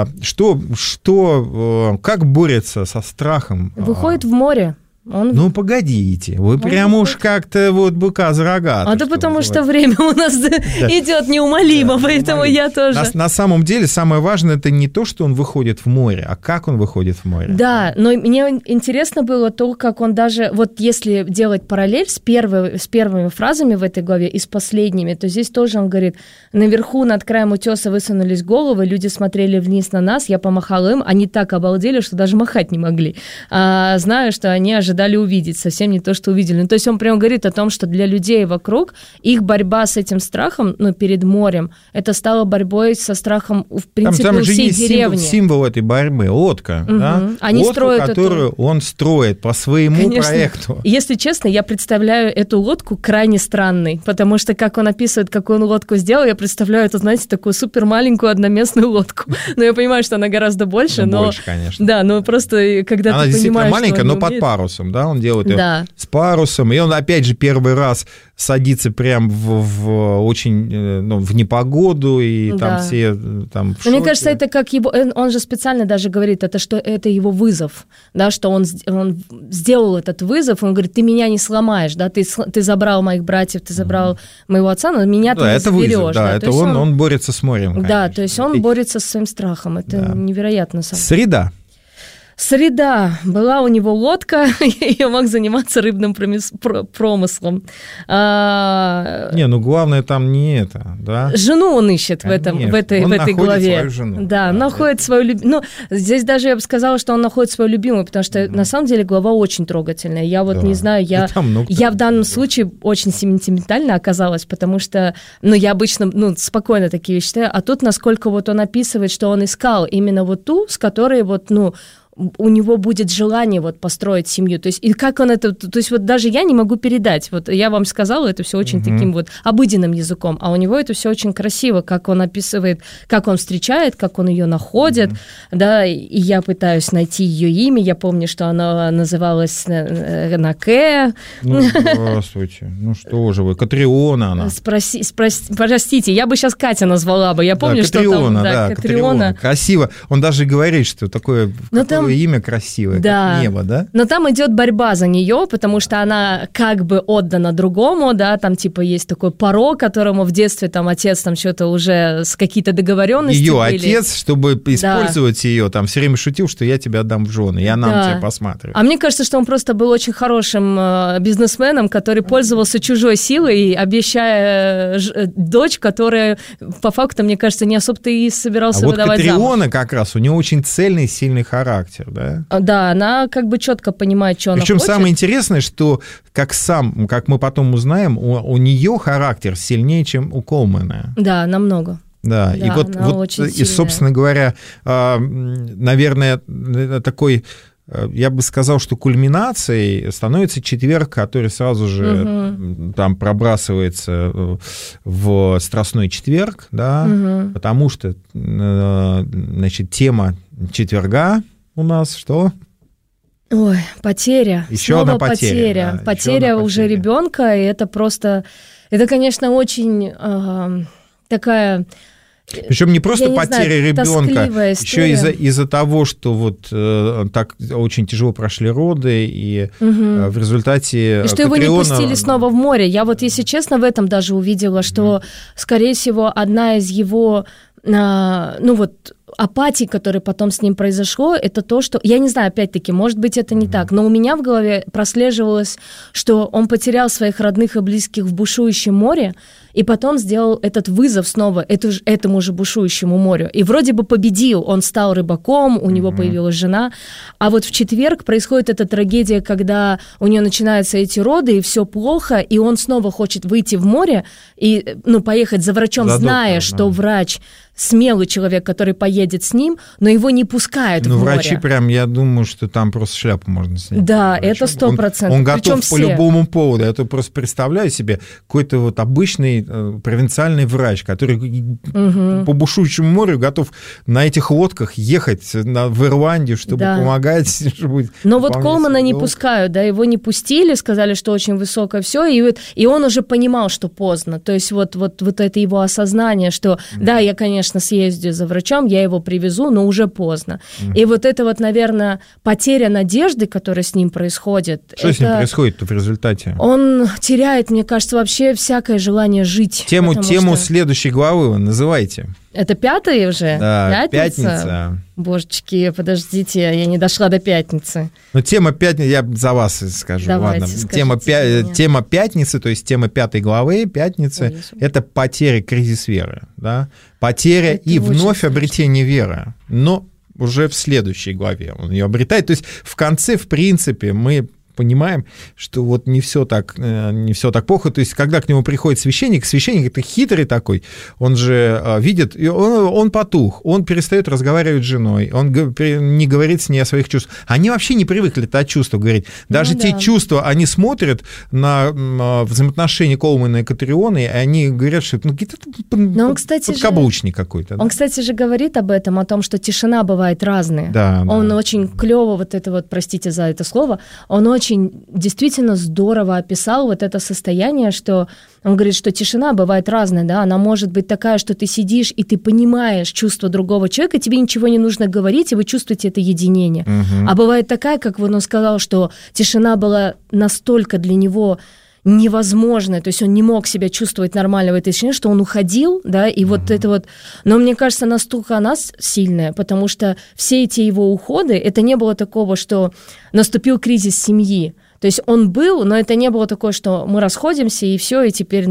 Speaker 2: Как борется со страхом?
Speaker 3: Выходит в море.
Speaker 2: Ну, погодите, вы прямо уж как-то вот быка за рога.
Speaker 3: А да потому что время у нас идет неумолимо, поэтому я тоже.
Speaker 2: На самом деле самое важное это не то, что он выходит в море, а как он выходит в море.
Speaker 3: Да, но мне интересно было то, как он даже, вот если делать параллель с первыми фразами в этой главе и с последними, то здесь тоже он говорит, наверху над краем утеса высунулись головы, люди смотрели вниз на нас, я помахал им, они так обалдели, что даже махать не могли. Знаю, что они ожидали увидеть, совсем не то, что увидели. Ну, то есть он прямо говорит о том, что для людей вокруг их борьба с этим страхом, ну, перед морем, это стало борьбой со страхом, в принципе, у всей деревни.
Speaker 2: Символ этой борьбы, лодка, да?
Speaker 3: Они
Speaker 2: лодку,
Speaker 3: строят
Speaker 2: которую он строит по своему проекту.
Speaker 3: Если честно, я представляю эту лодку крайне странной, потому что, как он описывает, какую он лодку сделал, я представляю это, знаете, такую супер маленькую одноместную лодку. Но я понимаю, что она гораздо больше, но...
Speaker 2: Больше, конечно.
Speaker 3: Да, но просто, когда
Speaker 2: она
Speaker 3: ты понимаешь,
Speaker 2: она маленькая, но
Speaker 3: умеет...
Speaker 2: под парусом, да, он делает ее с парусом, и он, опять же, первый раз садится прям в очень, ну, в непогоду, и там все там в шоке.
Speaker 3: Мне кажется, это как его, он же специально даже говорит, это что это его вызов, да, что он сделал этот вызов, он говорит, ты меня не сломаешь, да, ты забрал моих братьев, ты забрал моего отца, но меня ты не заберешь. Вызов,
Speaker 2: да, это он борется с морем. Конечно.
Speaker 3: Да, то есть он борется со своим страхом, это невероятно. Среда. Была у него лодка, и я мог заниматься рыбным промыслом.
Speaker 2: Главное там не это, да?
Speaker 3: Жену он ищет в этой главе.
Speaker 2: Свою жену.
Speaker 3: Да, находит свою любимую. Ну, здесь даже я бы сказала, что он находит свою любимую, потому что на самом деле глава очень трогательная. Я вот не знаю, я в данном случае очень сентиментально оказалась, потому что, я обычно, спокойно такие вещи читаю, а тут насколько вот он описывает, что он искал именно вот ту, с которой вот, у него будет желание вот построить семью. То есть, и как он это... То есть, вот даже я не могу передать. Вот я вам сказала, это все очень таким вот обыденным языком, а у него это все очень красиво, как он описывает, как он встречает, как он ее находит, да, и я пытаюсь найти ее имя. Я помню, что она называлась Наке.
Speaker 2: Здравствуйте. Что же вы, Катриона она.
Speaker 3: Простите, я бы сейчас Катя назвала бы. Я помню,
Speaker 2: Катриона, что там... Катриона. Красиво. Он даже говорит, что такое... имя красивое, как небо, да?
Speaker 3: Но там идет борьба за нее, потому что она как бы отдана другому, да, там типа есть такой Паро, которому в детстве там отец там что-то уже с какие-то договоренности
Speaker 2: ее
Speaker 3: были.
Speaker 2: Отец, чтобы использовать ее, там все время шутил, что я тебя отдам в жены, и она на тебя посматривает.
Speaker 3: А мне кажется, что он просто был очень хорошим бизнесменом, который пользовался чужой силой, обещая дочь, которая по факту, мне кажется, не особо-то и собирался выдавать замуж.
Speaker 2: А вот Катриона как раз, у нее очень цельный, сильный характер. Да?
Speaker 3: Да, она как бы четко понимает, что она хочет.
Speaker 2: Причем самое интересное, что как мы потом узнаем, у нее характер сильнее, чем у Коулмана.
Speaker 3: Да, намного.
Speaker 2: Да, и и, собственно говоря, наверное, такой... Я бы сказал, что кульминацией становится четверг, который сразу же там пробрасывается в Страстной четверг, да, потому что, значит, тема четверга у нас что?
Speaker 3: Ой, потеря.
Speaker 2: Еще одна потеря.
Speaker 3: Да, потеря уже ребенка, и это просто... Это, конечно, очень такая...
Speaker 2: Причем не просто потеря ребенка, еще из-за того, что вот так очень тяжело прошли роды, и в результате...
Speaker 3: И что его не пустили снова в море. Я вот, если честно, в этом даже увидела, что, скорее всего, одна из его, апатий, которая потом с ним произошло, это то, что... Я не знаю, опять-таки, может быть, это не так, но у меня в голове прослеживалось, что он потерял своих родных и близких в бушующем море, и потом сделал этот вызов снова этому же бушующему морю. И вроде бы победил, он стал рыбаком, у него появилась жена. А вот в четверг происходит эта трагедия, когда у него начинаются эти роды, и все плохо, и он снова хочет выйти в море и поехать за врачом, зная, что врач смелый человек, который поедет с ним, но его не пускают в море.
Speaker 2: Врачи прям, я думаю, что там просто шляпу можно снять.
Speaker 3: Да, это 100%.
Speaker 2: Он готов по любому поводу. Я просто представляю себе какой-то вот обычный провинциальный врач, который по бушующему морю готов на этих лодках ехать в Ирландию, чтобы помогать.
Speaker 3: Но вот Колмана не пускают, его не пустили, сказали, что очень высокое все, и он уже понимал, что поздно. То есть вот это его осознание, что я, конечно, съездю за врачом, я его привезу, но уже поздно. И вот это вот, наверное, потеря надежды, которая с ним происходит.
Speaker 2: Что с ним происходит в результате?
Speaker 3: Он теряет, мне кажется, вообще всякое желание жить.
Speaker 2: Тему следующей главы вы называйте.
Speaker 3: Это 5-й уже?
Speaker 2: Да, пятница.
Speaker 3: Божечки, подождите, я не дошла до пятницы.
Speaker 2: Тема пятницы, я за вас скажу.
Speaker 3: Давайте,
Speaker 2: ладно. Тема пятницы, то есть тема 5 главы пятницы, это потеря, кризис веры. Да? Потеря это и вновь обретение веры. Но уже в следующей главе он ее обретает. То есть в конце, в принципе, мы понимаем, что вот не все так плохо. То есть, когда к нему приходит священник это хитрый такой, он же видит, и он потух, он перестает разговаривать с женой, он не говорит с ней о своих чувствах. Они вообще не привыкли от чувства говорить. Даже те чувства, они смотрят на взаимоотношения Колмана и Катрионы, и они говорят, что это подкаблучник какой-то.
Speaker 3: Он, кстати же, говорит об этом, о том, что тишина бывает разная. Он очень клево, простите за это слово, он очень действительно здорово описал вот это состояние, что он говорит, что тишина бывает разная, да, она может быть такая, что ты сидишь и ты понимаешь чувство другого человека, тебе ничего не нужно говорить, и вы чувствуете это единение. А бывает такая, как он сказал, что тишина была настолько для него невозможно, то есть он не мог себя чувствовать нормально в этой тишине, что он уходил, да, и вот это вот... Но мне кажется, настолько она сильная, потому что все эти его уходы, это не было такого, что наступил кризис семьи. То есть он был, но это не было такое, что мы расходимся, и все, и теперь,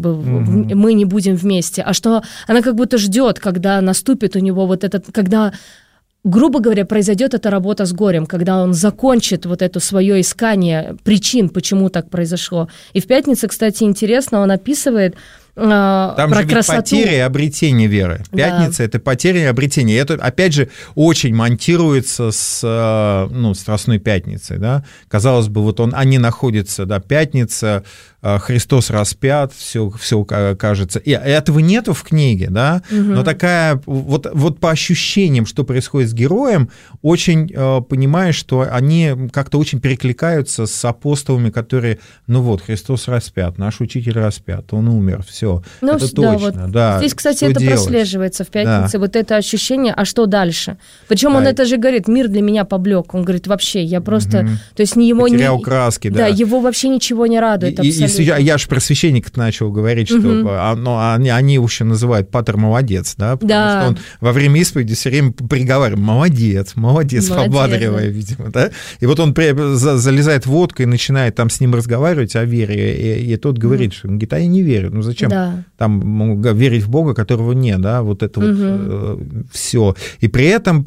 Speaker 3: мы не будем вместе. А что она как будто ждет, когда наступит у него вот этот... Когда, грубо говоря, произойдет эта работа с горем, когда он закончит вот это свое искание причин, почему так произошло. И в пятницу, кстати, интересно, он описывает
Speaker 2: там
Speaker 3: про
Speaker 2: же
Speaker 3: красоту.
Speaker 2: Потеря и обретение веры. Пятница — это потеря и обретение. И это, опять же, очень монтируется с Страстной пятницей. Да? Казалось бы, вот они находятся, пятница, Христос распят, все кажется. И этого нету в книге, да? Но такая, вот по ощущениям, что происходит с героем, очень понимаешь, что они как-то очень перекликаются с апостолами, которые, Христос распят, наш учитель распят, он умер, все. Это точно.
Speaker 3: Здесь, кстати, это прослеживается в пятнице, вот это ощущение, а что дальше? Причем он это же говорит, мир для меня поблек. Он говорит, вообще, я просто... То есть
Speaker 2: потерял краски,
Speaker 3: да. Да, его вообще ничего не радует абсолютно.
Speaker 2: Я же про священника начал говорить, что они его еще называют «патер молодец», да? Потому что он во время исповеди все время приговаривает «молодец», подбадривая, видимо, да? И вот он залезает в лодку и начинает там с ним разговаривать о вере, и тот говорит, что я не верю, зачем там верить в Бога, которого нет, да, вот это вот все. И при этом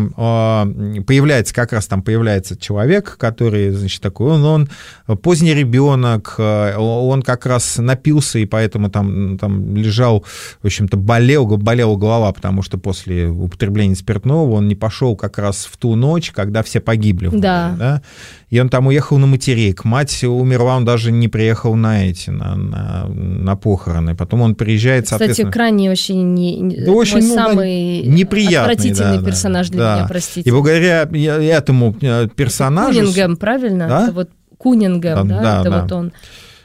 Speaker 2: появляется человек, который, значит, такой, он поздний ребенок, он как раз напился, и поэтому там лежал, в общем-то, болела голова, потому что после употребления спиртного он не пошел как раз в ту ночь, когда все погибли в море, да? И он там уехал на материк, мать умерла, он даже не приехал на похороны, потом он приезжает, соответственно...
Speaker 3: Кстати, крайне очень самый неприятный, отвратительный персонаж для меня, простите.
Speaker 2: И благодаря этому персонажу...
Speaker 3: Кунингем, правильно?
Speaker 2: Да?
Speaker 3: Это вот Кунингем, это вот он.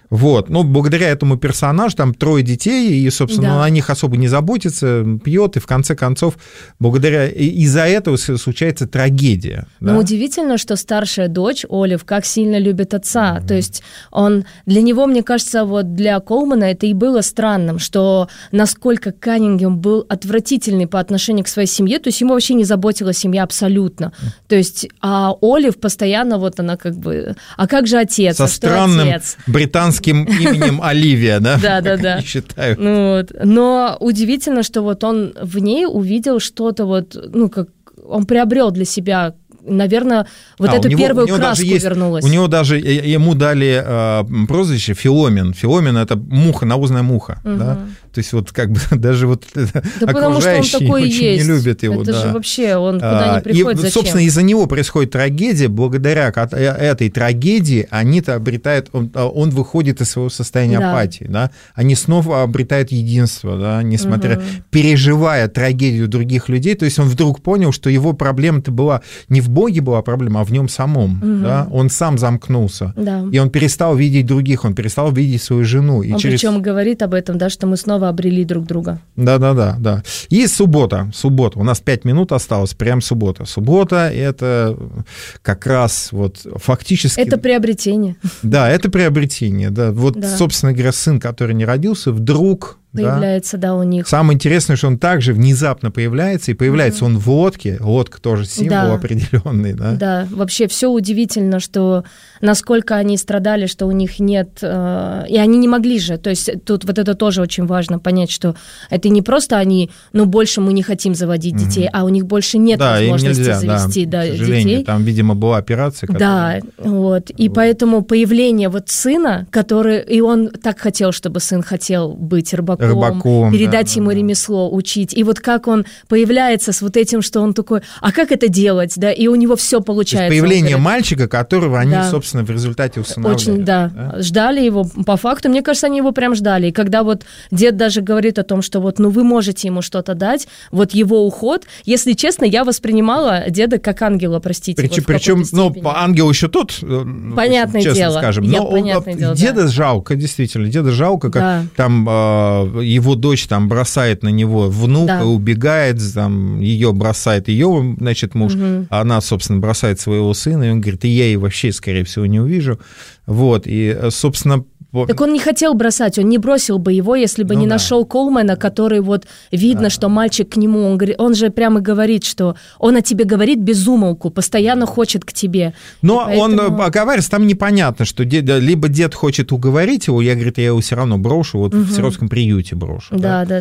Speaker 2: Вот, но благодаря этому персонажу, там 3 детей, и, собственно, на них особо не заботится, пьет, и в конце концов, благодаря из-за этого случается трагедия.
Speaker 3: Но
Speaker 2: да?
Speaker 3: удивительно, что старшая дочь, Олив, как сильно любит отца. То есть для него, мне кажется, вот для Колмана это и было странным, что насколько Каннингем был отвратительный по отношению к своей семье, то есть ему вообще не заботила семья абсолютно. То есть, а Олив постоянно вот она как бы, а как же отец?
Speaker 2: Со странным
Speaker 3: отец?
Speaker 2: британским именем Оливия, да?
Speaker 3: Да.
Speaker 2: Считаю.
Speaker 3: Вот. Но удивительно, что вот он в ней увидел что-то вот, ну, как он приобрел для себя, наверное, вот эту первую краску вернулась.
Speaker 2: У него даже, ему дали прозвище Филомен. Филомен — это муха, навозная муха. Да? То есть вот как бы даже вот окружающие очень не любят его.
Speaker 3: Это же вообще, он куда ни приходит, зачем?
Speaker 2: Собственно, из-за него происходит трагедия. Благодаря этой трагедии они-то обретают, он выходит из своего состояния апатии. Да? Они снова обретают единство, да? Несмотря, переживая трагедию других людей. То есть он вдруг понял, что его проблема-то была не в Боге была проблема, а в нем самом. Да? Он сам замкнулся. Да. И он перестал видеть других, он перестал видеть свою жену. И
Speaker 3: он причем говорит об этом, да, что мы снова обрели друг друга.
Speaker 2: Да. И суббота. У нас 5 минут осталось, прям суббота. Суббота — это как раз вот фактически...
Speaker 3: Это приобретение.
Speaker 2: Да, это приобретение. Да. Вот, собственно говоря, сын, который не родился, вдруг...
Speaker 3: Появляется, да, у них.
Speaker 2: Самое интересное, что он также внезапно появляется, и появляется он в лодке. Лодка тоже символ определенный, да?
Speaker 3: Да, вообще все удивительно, что насколько они страдали, что у них нет... и они не могли же. То есть тут вот это тоже очень важно понять, что это не просто они, ну, больше мы не хотим заводить детей, а у них больше нет возможности завести детей.
Speaker 2: Там, видимо, была операция.
Speaker 3: Да, вот. И поэтому появление вот сына, который... И он так хотел, чтобы сын хотел быть рыбаком, передать ему ремесло, учить. И вот как он появляется с вот этим, что он такой, а как это делать, да, и у него все получается.
Speaker 2: Появление мальчика, которого они, собственно, в результате усыновляют.
Speaker 3: Очень, ждали его, по факту, мне кажется, они его прям ждали. И когда вот дед даже говорит о том, что вот, ну, вы можете ему что-то дать, вот его уход, если честно, я воспринимала деда как ангела, простите.
Speaker 2: Причем, ну, ангел еще тот,
Speaker 3: понятное
Speaker 2: честно
Speaker 3: дело.
Speaker 2: скажем. Но деда жалко, действительно, деда жалко, как там его дочь там бросает на него внука, убегает, там, ее бросает ее, значит, муж, а она, собственно, бросает своего сына, и он говорит, и я ее вообще, скорее всего, не увижу. Вот, и, собственно...
Speaker 3: Так он не хотел бросать, он не бросил бы его, если бы не нашел Колмана, который вот видно, что мальчик к нему, он же прямо говорит, что он о тебе говорит без умолку, постоянно хочет к тебе.
Speaker 2: Но поэтому... он оговаривается, там непонятно, что либо дед хочет уговорить его, я, говорит, я его все равно брошу, вот в сиротском приюте брошу.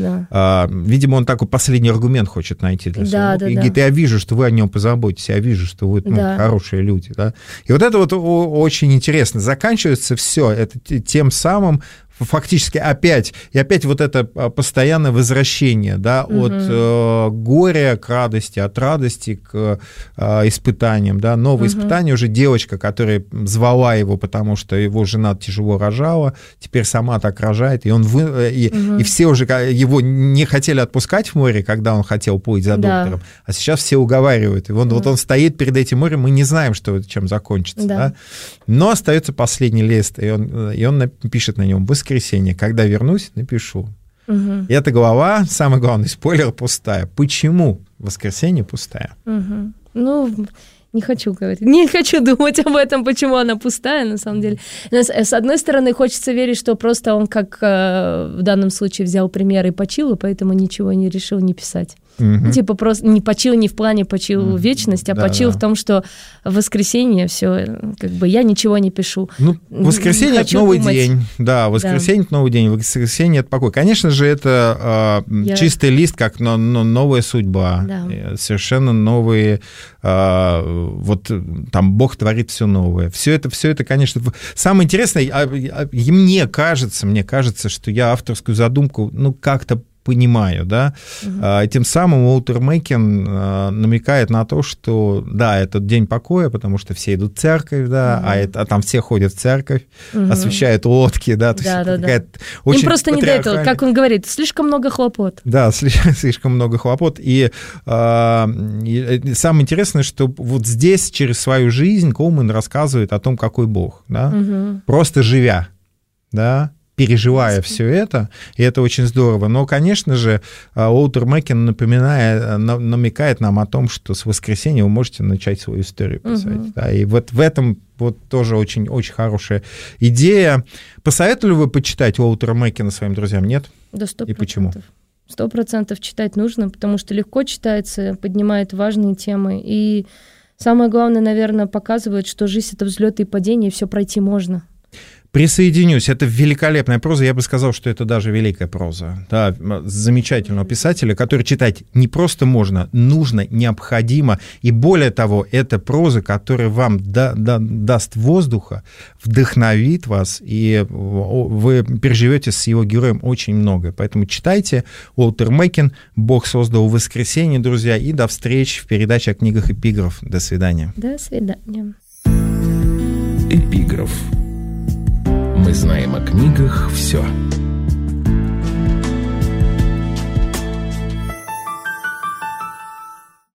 Speaker 2: Да. Видимо, он такой последний аргумент хочет найти для себя. И говорит, я вижу, что вы о нем позаботитесь, я вижу, что вы хорошие люди. Да? И вот это вот очень интересно. Заканчивается все это тем самым, фактически опять вот это постоянное возвращение, да, от горя к радости, от радости к испытаниям, да, новое испытание, уже девочка, которая звала его, потому что его жена тяжело рожала, теперь сама так рожает, и и все уже его не хотели отпускать в море, когда он хотел плыть за доктором, а сейчас все уговаривают, и вот он стоит перед этим морем, мы не знаем, чем закончится, да, но остается последний лист, и он пишет на нем: воскресенье, когда вернусь, напишу. И эта глава, самый главный спойлер, пустая. Почему воскресенье пустая?
Speaker 3: Ну, не хочу говорить, не хочу думать об этом, почему она пустая, на самом деле. С одной стороны, хочется верить, что просто он, как в данном случае, взял пример и почил, и поэтому ничего не решил не писать. Типа просто не почил не в плане почил в вечность, а почил в том, что в воскресенье все, как бы я ничего не пишу.
Speaker 2: Ну, воскресенье — это новый день. Да, воскресенье — это новый день, воскресенье — это покой. Конечно же, это чистый лист, как новая судьба. Совершенно новые, вот там Бог творит все новое. Все это, конечно, самое интересное, мне кажется, что я авторскую задумку, как-то понимаю, да, тем самым Уолтер Мэккен намекает на то, что, да, этот день покоя, потому что все идут в церковь, да, а там все ходят в церковь, освещают лодки, да, то есть какая-то очень
Speaker 3: им просто не до этого, как он говорит, слишком много хлопот.
Speaker 2: Да, слишком много хлопот, и самое интересное, что вот здесь через свою жизнь Колман рассказывает о том, какой Бог, да, просто живя. да, переживая все это, и это очень здорово. Но, конечно же, Уолтер Мэккен намекает нам о том, что с воскресенья вы можете начать свою историю писать. Да, и вот в этом вот тоже очень-очень хорошая идея. Посоветовали вы почитать Уолтера Мэккена своим друзьям? Нет?
Speaker 3: Да, 100%.
Speaker 2: И почему?
Speaker 3: 100% читать нужно, потому что легко читается, поднимает важные темы. И самое главное, наверное, показывает, что жизнь — это взлеты и падения, и все пройти можно.
Speaker 2: Присоединюсь. Это великолепная проза. Я бы сказал, что это даже великая проза. Да, замечательного писателя, который читать не просто можно, нужно, необходимо. И более того, это проза, которая вам даст воздуха, вдохновит вас, и вы переживете с его героем очень много. Поэтому читайте. Уолтер Мэккен «Бог создал воскресенье», друзья. И до встречи в передаче о книгах «Эпиграф». До свидания.
Speaker 3: До свидания.
Speaker 1: Эпиграф. Мы знаем о книгах все.